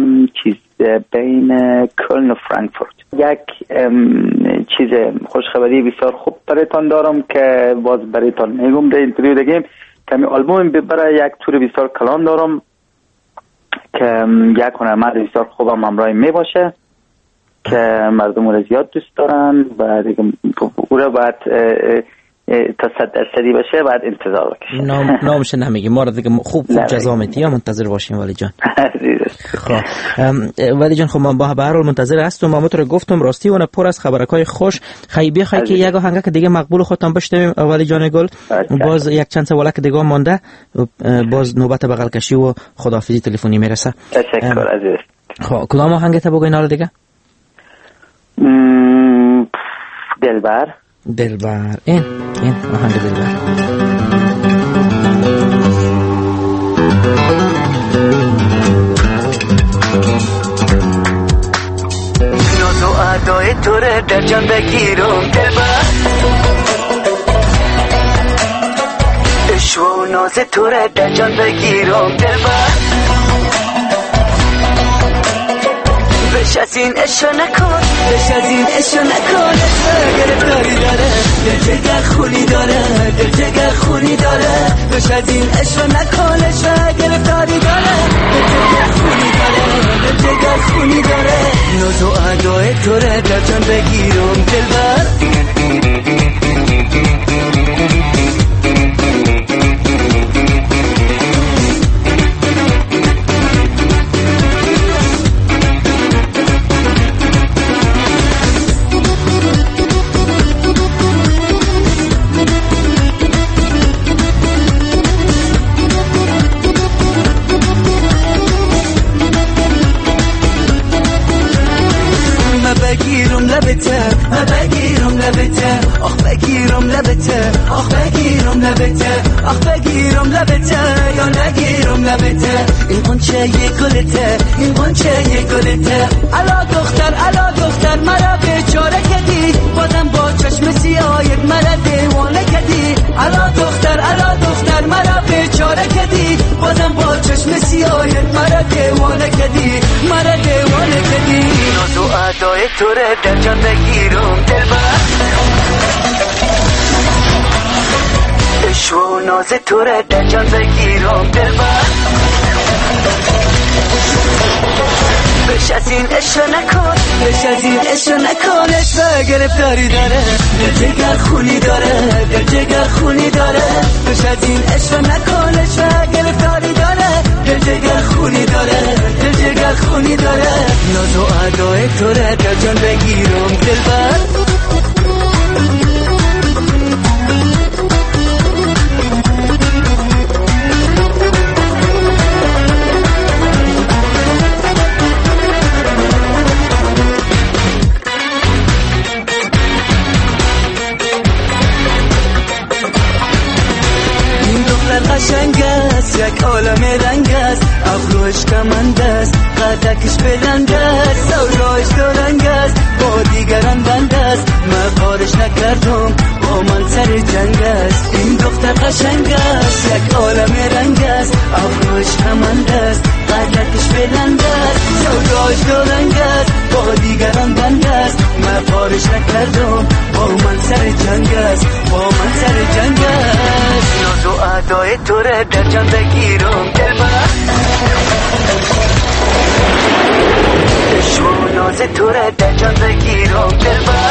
کلن و فرانکفورت. یک چیز خوشخبری بسیار خوب برایتان دارم که باز برایتان میگم در اینترویو دیگه. کمی آلبوم برای یک تور بسیار کلان دارم که یک هنرمند بسیار خوبم همراه می باشه که مردم رو زیاد دوست دارن و دیگه او رو باید تا 100% باشه بعد انتظار بکشیم. نامش نمیگی ما رو دیگه خوب جزا میدی یا منتظر باشیم ولی جان؟ خب ولی جان خب ما به هر حال منتظر هستم. ما تو رو گفتم راستی اون پر از خبرکای خوش خیبی خی که یک آهنگ که دیگه مقبول خودم بشنویم ولی جان گل. باز یک چند سوال که دیگه مونده، باز نوبت بغل کشی و خداحافظی تلفنی میرسه. تشکر عزیز. خب کدام آهنگ تا بگو اینا دیگه؟ دلبر این آهنگ دلبر. ناز و ادای تو رو در جان بگیرم دلبر، عشق و ناز تو رو در جان بگیرم دلبر، بش از این عشق نکن، بش از این عشق نکن، گرفتاری داره دل جگر خونی داره، دل جگر خونی داره، بش از این عشق نکن، عشق گرفتاری داره دل جگر خونی داره، دل جگر خونی داره، ناز و ادای تو رو در جان بگیرم دلبر. بگیرم لبته بگیرم لبته آخ بگیرم لبته آخ بگیرم لبته آخ بگیرم لبته یا نگیرم لبته این قنچه یه گلته این قنچه یه گلته الا دختر مرا بیچاره کردی بازم با چشم سیاهت مرا دیوانه کردی الا دختر مرا بیچاره کردی بازم با چشم سیاهت مرا دیوانه کردی مرا دیوانه کردی ناز و ادای تو رو در جان بگیرم دلبر عشق و ناز تو رو در جان بگیرم دلبر بش از این عشق نکن بش از این عشق نکن عشق گرفتاری داره در جگر خونی داره در جگر خونی داره بش از این عشق نکن عشق گرفتاری داره در جگر خونی داره در جگر خونی داره ناز و ادای تو رو در جان بگیرم دلبر قشنگ است یک عالم رنگ است ابروش کمند است قدکش بلند است سوراش دارنگ است با دیگران بند است من کارش نکردم با من سر جنگ است این دختر قشنگ است یک عالم رنگ است ابروش کمند است قدکش بلند است سوراش دارنگ است با دیگران بند است من کارش نکردم با من سر جنگ است با من سر جنگ است ناز و ادای تو رو در جان بگیرم دلبر عشق و ناز تو رو در جان بگیرم دلبر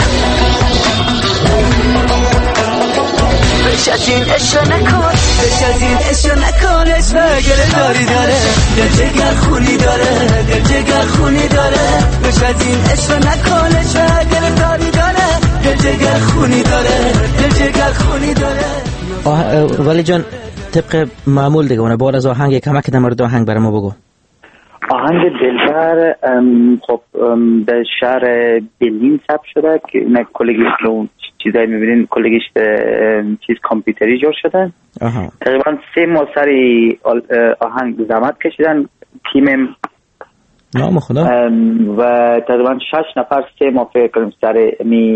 بش از این عشق نکن بش از این عشق نکن عشق گرفتاری داره در جگر خونی داره در جگر خونی داره بش از این عشق نکن عشق گرفتاری داره در جگر خونی داره در جگر خونی داره ولی جان طبق معمول دیگه اونه بعد از آهنگ کمک در مورد آهنگ برای ما بگو. آهنگ دلبر خب در شهر برلین ثبت شده که اینا کلگیش رو چیزایی میبینین کلگیش چیز کامپیوتری جور شده. تقریبا 3 ماه سری آهنگ زحمت کشیدن تیمم نام خدا و تقریبا 6 نفر 3 ماه فکر کنیم سر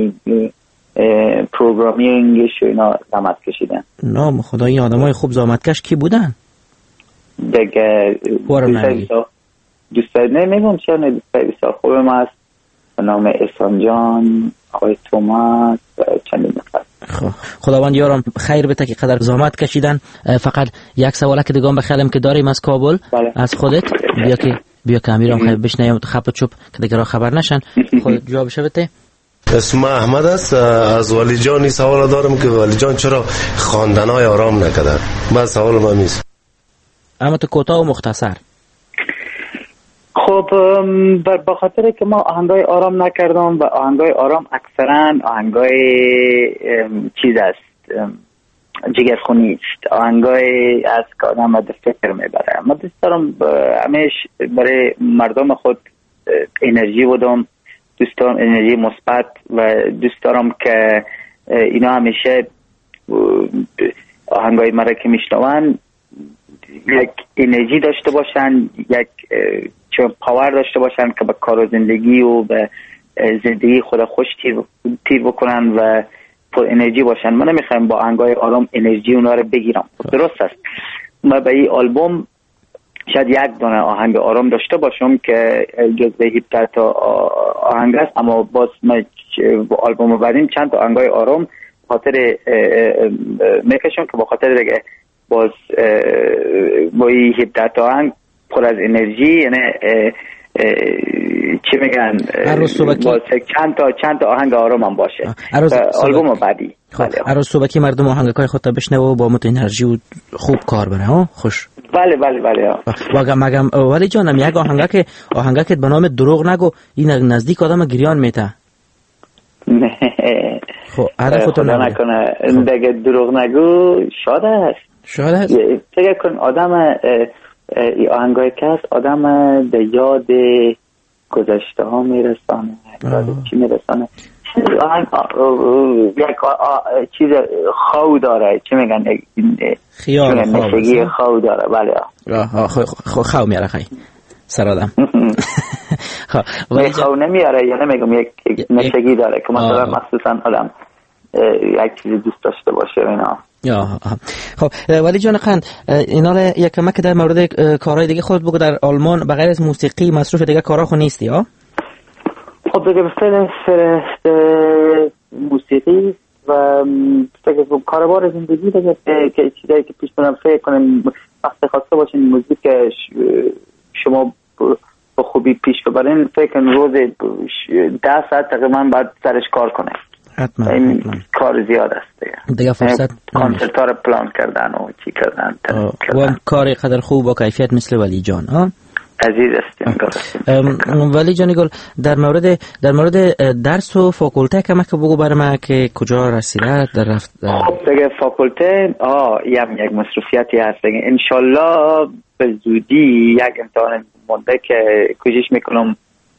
پروگرامینگش و اینا زحمت کشیدن. نام خدا این آدمای خوب زحمت کش کی بودن؟ دیگه دوستای نمیگم چرا دوستای بسیار خوبم هست به نام احسان جان آقای توماس و چندین نفر. خداوند یارم خیر بده که قدر زحمت کشیدن. فقط یک سواله که دیگه بخیالم که داریم از کابل از خودت بیا که امیرم خیلی بشنیم خب چوب که دیگه را خبر نشن خودت جوابش بده. اسم احمد است. از ولی جانی سوال دارم که ولی جان چرا خواندنای آرام نکردن؟ بس سوال ما میست. اما تو کوتاه و مختصر. خب به خاطر که ما آهنگای آرام نکردم و آهنگای آرام اکثرا آهنگای چیز است جگرخونی است، آهنگای از که آدم به فکر میبره. ما دوست دارم همیش برای مردم خود انرژی بدم، دوست دارم انرژی مثبت و دوست دارم که اینا همیشه آهنگای مرا که میشنون یک انرژی داشته باشن، یک چون پاور داشته باشن که به کار و زندگی و به زندگی خود خوش تیر بکنن و پر انرژی باشن. من نمیخوایم با آهنگای آرام انرژی اونا رو بگیرم. درست است ما به این آلبوم شاید یک دونه آهنگ آرام داشته باشم که جزء 17 تا آهنگ است، اما باز ما با آلبوم بعدیم چند تا آهنگای آرام خاطر میکشم که با خاطر دیگه باز با این 17 تا آهنگ پر از انرژی، یعنی چی میگن باز چند تا آهنگ آرام هم باشه آلبوم بعدی. عروض صبحی مردم آهنگای خودت بشنوه و با مت انرژی و خوب کار بره. ها خوش. بله واقعا مگم ولی جانم یک آهنگا که به نام دروغ نگو این نزدیک آدم گریان میته. نه خب هدفتو نکنه دیگه دروغ نگو شاد است فکر کن آدم آهنگای که هست آدم به یاد گذشته ها میرسانه، چی میرسانه، یک چیز خو داره، چی میگن، خیال نشگی خو داره. بله خو میاره خیلی سرادم خو نمیاره یا نمیگم یک نشگی داره که مثلا مخصوصا آدم یک چیزی دوست داشته باشه اینا. خب ولی جان قند اینا رو یکم که در مورد کارهای دیگه خود بگو. در آلمان بغیر از موسیقی مصروف دیگه کارا خو نیستی ها؟ خب دیگه فرست موسیقی و دیگه کاربار زندگی دیگه که چیزایی که پیش برم فکر کنم وقت خواسته باشین موزیک شما با خوبی پیش ببرین، فکر کنم روز 10 ساعت تقریبا باید سرش کار کنه. حتما کار زیاد است دیگه فرصت کانسرت ها رو پلان کردن و چی کردن و کاری قدر خوب و کیفیت مثل ولی جان ها عزیز استیم. ولی جانی گل در مورد درس و فاکولته که بگو برای من که کجا رسیده در رفت. خب دیگه فاکولته یک مصروفیتی هست دیگه. انشالله به زودی یک امتحان مونده که کوشش میکنم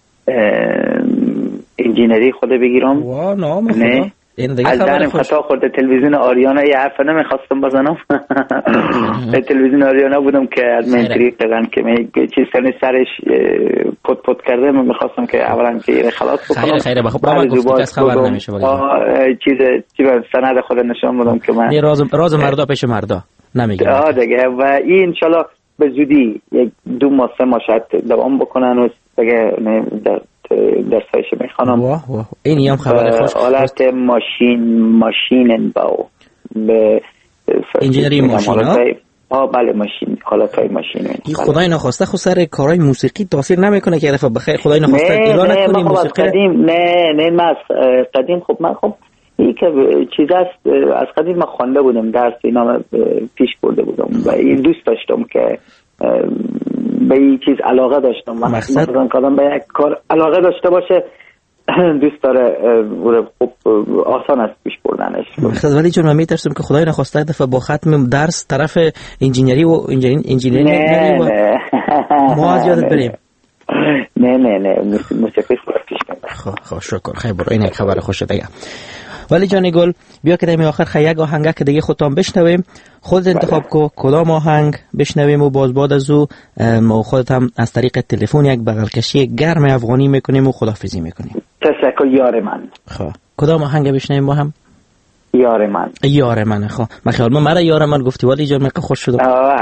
انجینری خود بگیرم. نه از درم خطا خورده تلویزیون آریانا یه حرف نمیخواستم بزنم. به تلویزیون آریانا بودم که از من تریق دادن که چیز کنی سرش پت کرده. من میخواستم که اولا که یه خلاص بکنم. خیره بخواب برای گفتی کس خبر نمیشه. چیز سند خود نشان بودم که من راز مردا پیش مردا نمیگم دیگه. و این انشالله به زودی 2 ماه 3 ماه شاید دوام بکنن و دیگه درسایش میخوانم. این هم خبر خوش. حالت ماشین با به انجینری ماشین ها. بله ماشین، حالت های ماشین. این خدای نخواسته خود سر کارهای موسیقی تاثیر نمیکنه که دفعه بخیر خدای نخواسته ایران نکنی موسیقی نه من قدیم خب من این که چیز است از قدیم من خوانده بودم، درس اینا پیش برده بودم و این دوست داشتم که به این چیز علاقه داشتم. مثلا کدام به یک کار علاقه داشته باشه دوست داره خوب آسان است پیش بردنش. مقصد ولی چون من میترسم که خدای نخواسته دفعه با ختم درس طرف انجینری و انجینری ما از یادت بریم. نه موسیقی خود پیش کنم. خب شکر خیلی برو. این یک خبر خوشه دیگه. ولی جان گل بیا که دمی آخر خیلی یک آهنگه که دیگه خودتان بشنویم. خود انتخاب کو کدام آهنگ بشنویم و باز بعد از او ما خودت هم از طریق تلفن یک بغل کشی گرم افغانی میکنیم و خداحافظی میکنیم. تشکر یار من. خب کدام آهنگ بشنویم با هم؟ یار من. خب من خیال مرا یار من گفتی ولی جان من خوش شدم.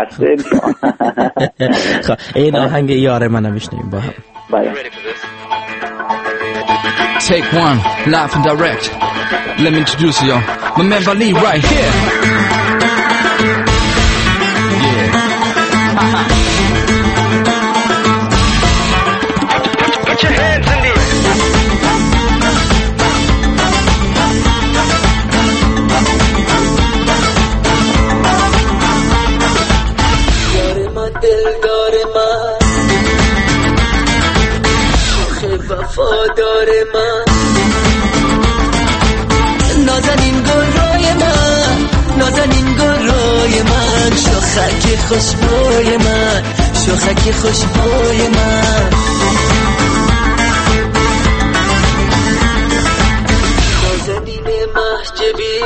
خب این آهنگ یار من بشنویم با هم. بله. Take one, live and direct. Let me introduce y'all. My man Vali right here. Yeah. Put your hands in the air. Yare ma dil dare ma وفادار من نازنین گلای من شوخک خوشبوی من نازنین محجبی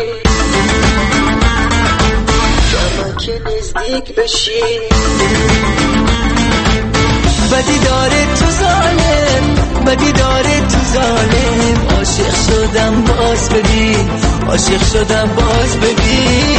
کما که نزدیک بشی بدی داره تو ظالم عاشق شدم باز ببین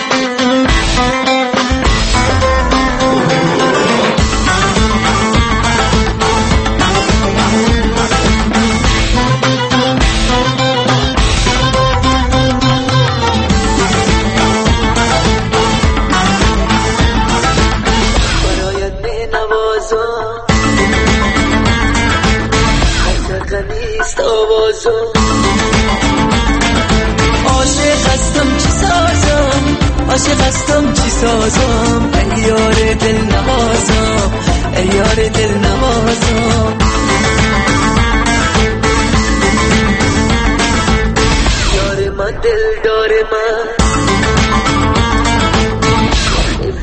برایت بنوازم نیست آوازم عاشق هستم چی سازم ای یار دل نوازم یار من دلدار من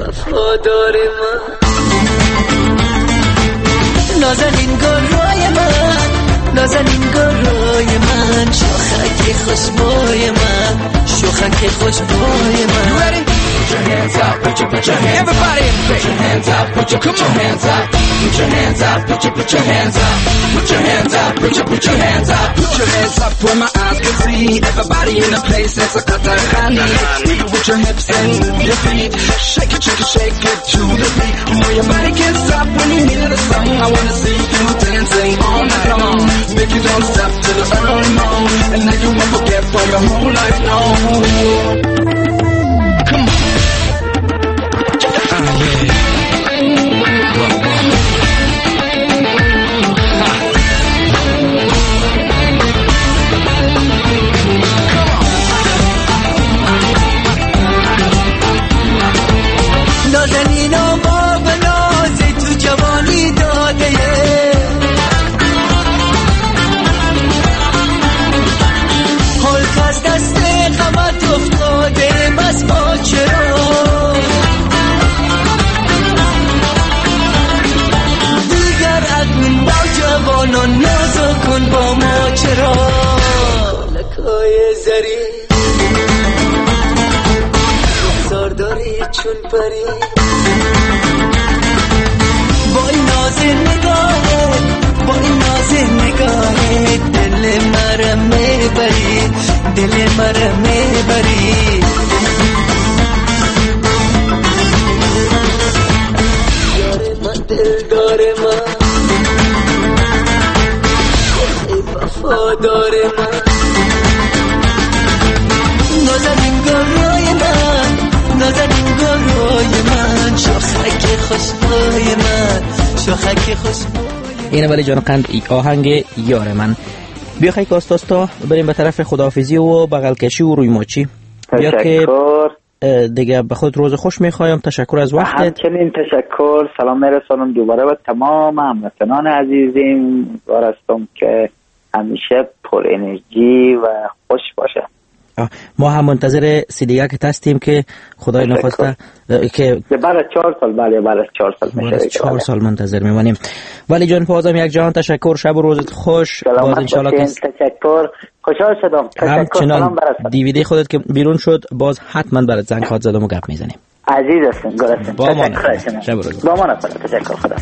وفادار من نازنین گلای من نازنین گروی من شوخک خوشبوی من شوخک خوشبوی من Put your hands up, put your hands up. Everybody put your hands up, put your hands up. Put your hands up, put your hands up. Put your hands up, put your hands up. Put your hands up where my eyes can see. Everybody in the place, that's a Qatarani. Wiggle with your hips and move your feet. Shake it, shake it, shake it to the beat. Where your body can't stop when you hear the song. I wanna see you dancing all night long. Make you don't stop till the early morning. And now you won't forget for your whole life long. Come on. نازنین ما به ناز تو جوانی داده حال از دست غمت افتاده بس با چرا دیگر اکنون با جوانان نازا کن با ما چرا لکای زری رخسار داری چون پری با این ناز نگاهه با این ناز نگاهه دل مرا میبری دل مرا میبری یار من دلدار من ای وفادار من نازنین گروی من نازنین گروی من شوخک خوشبوی من شوخک خوشبوی اینه ولی جان قند آهنگ یار من. بیا خیلی کاستاستا بریم به طرف خداحافظی و بغل کشی و روی ماچی. بیا که دیگه به خود روز خوش میخوایم. تشکر از وقتت. همچنین تشکر. سلام میرسانم دوباره به تمام هموطنان عزیزیم. امیدوارم که همیشه پر انرژی و خوش باشه. ما هم منتظر CD که هستیم که خدای نخواسته که بعد از 4 سال بعد از 4 سال میشه 4 سال منتظر میمونیم. ولی جان فازم یک جهان تشکر. شب و روزت خوش. باز ان شاء الله که تشکر. خوشحال شدم. همچنان DVD خودت که بیرون شد باز حتما برات زنگ خواهد زدم و گپ میزنیم. عزیز هستم. گرفتم. با ما شب و روز. با ما تشکر. خدا.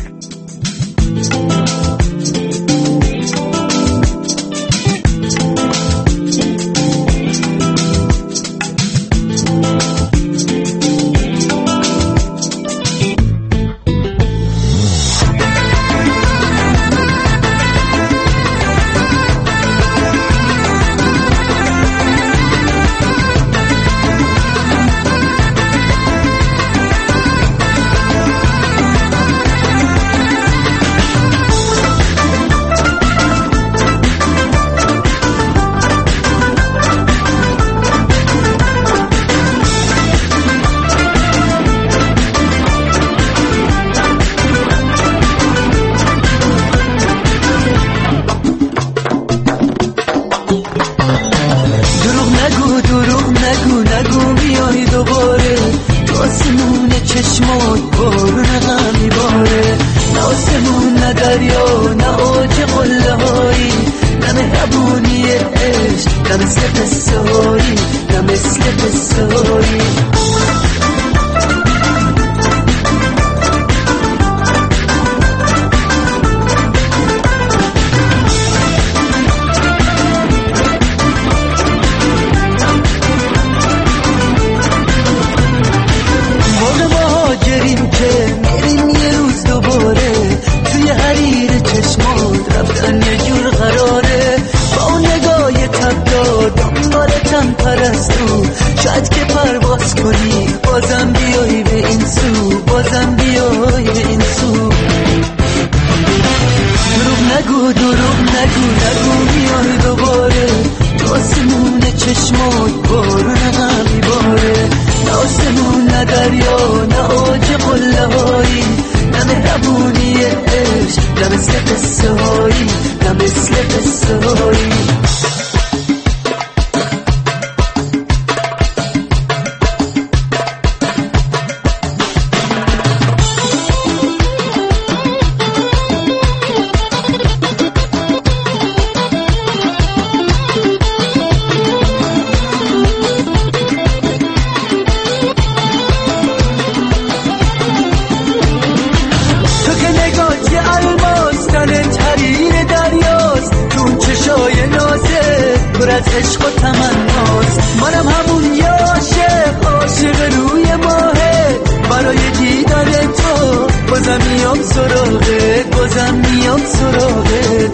میام سراغت، بازم میام سراغت.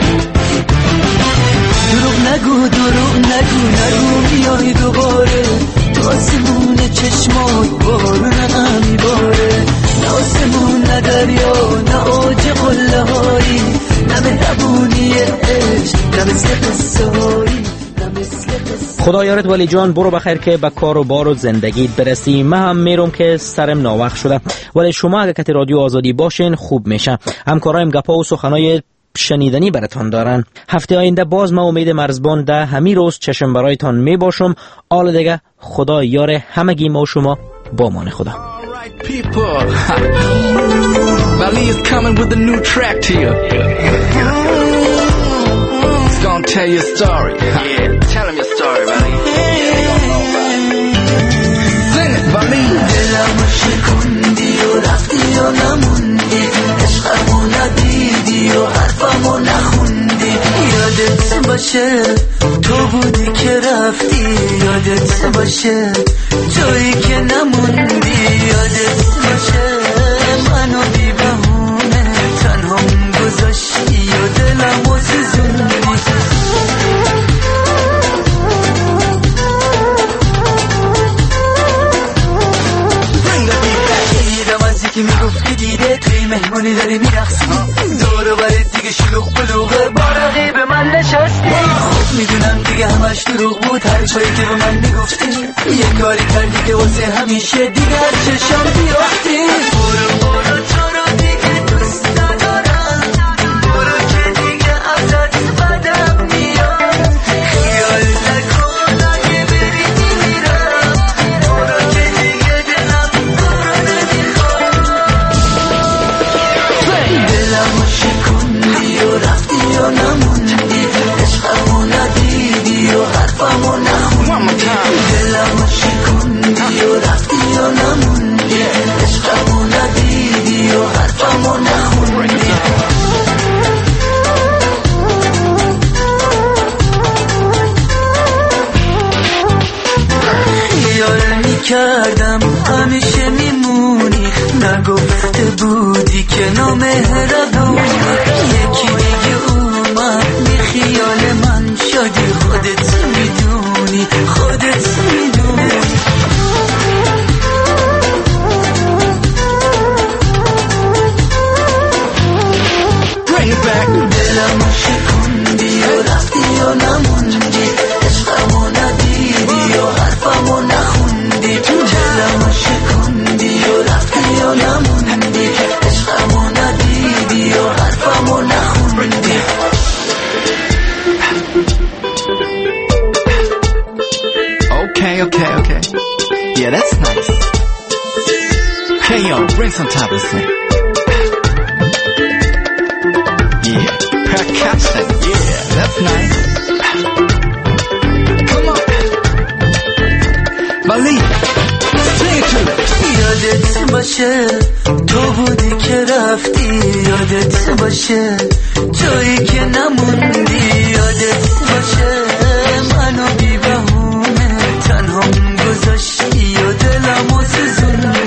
دروغ نگو میای دوباره، تو آسمون چشمات بارون هم میباره. نه آسمون نه دریا نه آج قله هایی، نه مهربونی عشق نه مثل قصه هایی. خدا یارت ولی جان، برو بخیر که به کار و بار و زندگیت برسی. من هم میرم که سرم ناوقت شده، ولی شما اگه کتی رادیو آزادی باشین خوب میشه. همکارایم گپا و سخنای شنیدنی براتان دارن. هفته آینده باز ما امید مرزبان ده همی روز چشم برایتان می باشم. آل دیگه خدا یار همگی ما و شما با مان خدا. Vali is coming with a new track to you. It's gonna tell you a story. Yeah, tell him your story, Vali. Sing it, Vali. دلم شکوندی و رفتی و نموندی، عشقمو ندیدی و حرفمو نخوندی. یادت باشه تو بودی که رفتی، یادت باشه تویی که نموندی. یادت باشه منو بی بهونه تنهام گذاشتی و دلمو سوزوندی. که میگفتی دیده توی مهمونی داری میرخصی، دور و برت دیگه شلوغ بلوغه، با رقیب من نشستی. خب میدونم دیگه همش دروغ بود هر چایی که به من میگفتی، یه کاری کردی که واسه همیشه دیگه هر چشم بیافتی. برو تو رو دیگه دوست ندارم، برو که دیگه ازت بدم میاد. خیال نکن اگه بری میمیرم، برو که دیگه دلم برو نمیخواد. دلمو شکوندی و رفتی و نموندی، عشقمو ندیدی و حرفمو نخوندی. دلمو شکوندی و رفتی و نموندی، عشقمو ندیدی و حرفمو نخوندی. خیال میکردم همیشه میمونی، نگفته بودی که نامهربونی. یکی دیگه اومد بی خیال من شدی، خودت میدونی خودت میدونی. دلمو شکوندی و رفتی و نموندی، عشقمو ندیدی و حرفمو نخوندی. دلمو شکوندی و رفتی و نموندی، عشقمو ندیدی و حرفمو نخوندی. Okay. Yeah, that's nice. Okay, yo, bring some top of this. Yeah, percussion. Yeah, that's nice. Come on. Vali, sing it to me. یادت باشه تو بودی که رفتی، یادت باشه تویی که نموندی. یادت باشه منو بی بهونه تنهام گذاشتی و دلمو سوزوندی.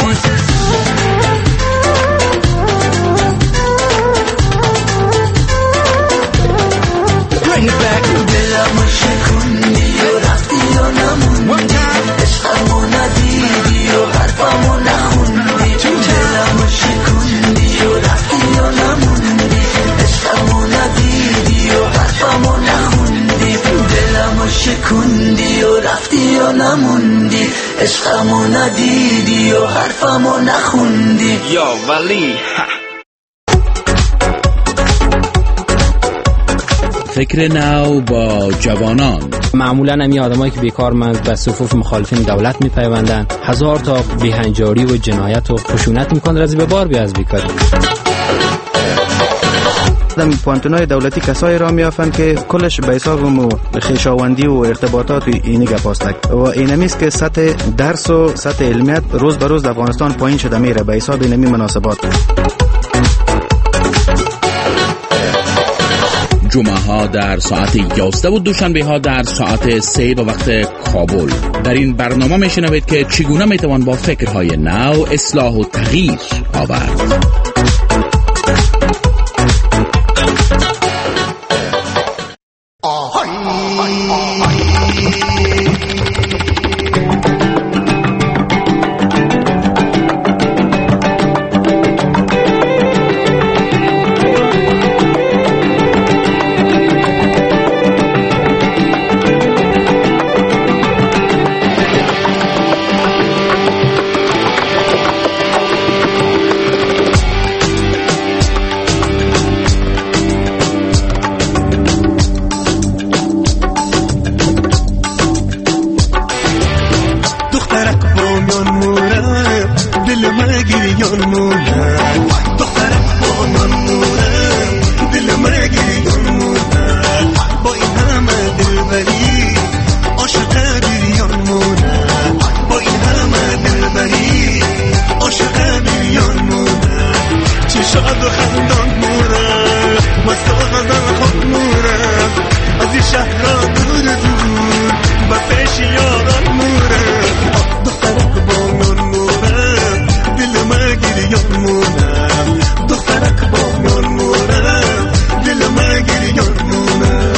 دلمو شکوندی و رفتی و نموندی، عشقمو ندیدی و حرفمو نخوندی. دلمو شکوندی و رفتی و نموندی، عشقمو ندیدی و حرفمو نخوندی. دلمو شکوندی و رفتی و نموندی، عشقمو ندیدی و حرفمو نخوندی. Yo, Vali. فکر نو با جوانان. معمولا همی آدمایی که بیکارمند به صفوف مخالفین دولت میپیوندن، هزار تا بیهنجاری و جنایت و خشونت میکنن رزی به بار بی از بیکاری. در پوانتونای دولتی کسایی را میافند که کلش به حساب خویشاوندی و ارتباطات اینی گپاستک و اینمیست که سطح درس و سطح علمیت روز به روز در افغانستان پایین شده میره به حساب اینمی مناسبات. جمعه ها در ساعت 11 و دوشنبه ها در ساعت 3 به وقت کابل. در این برنامه میشنوید که چگونه میتوان با فکرهای نو اصلاح و تغییر آورد. مست و غزل خود مورم از این شهر را دور دور به پیش یاران مورم دخترک با میان مورم دل ما گریان مورم دخترک با میان مورم دل ما گریان مورم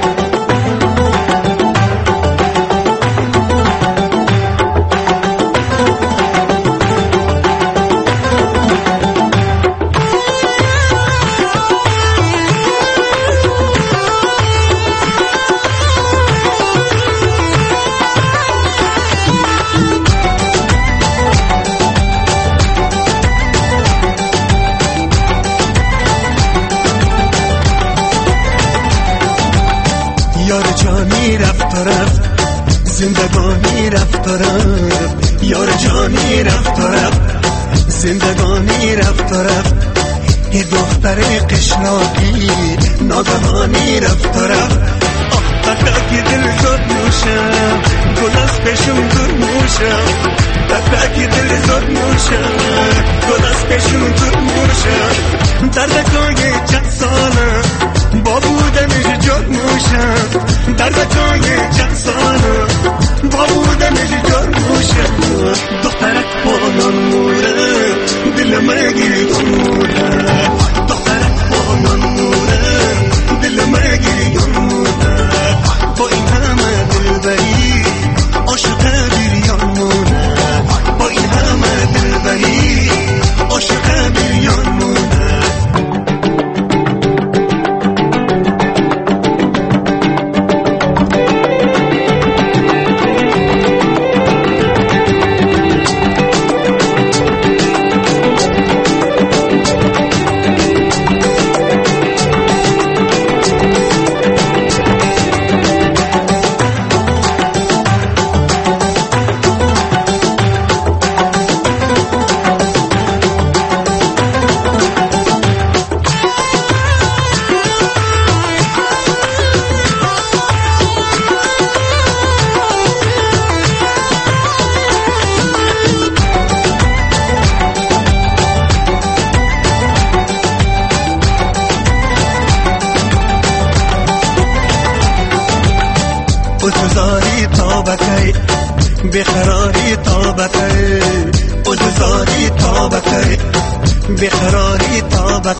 یار جانی رفت و رفت زندگانی رفت و رفت یار جانی رفت و رفت زندگانی رفت و رفت یه دختر قشناقی ناگهانی رفت و رفت تک دل زد نوشم گل از پیشم دور موشم تک دل زد نوشم گل از پیشم دور موشم دردکای چند سالم با بودنش جد موشم دردکای چند سالم با بودنش جد موشم دخترک بانان موره دل من گریان موره دخترک بانان موره دل من گریان موره با این همه دلبری عاشق بریان موره با این همه دلبری عاشق بریان موره اوزاری تا بکی بخراری تا بکی اوزاری تا بکی بخراری تا بکی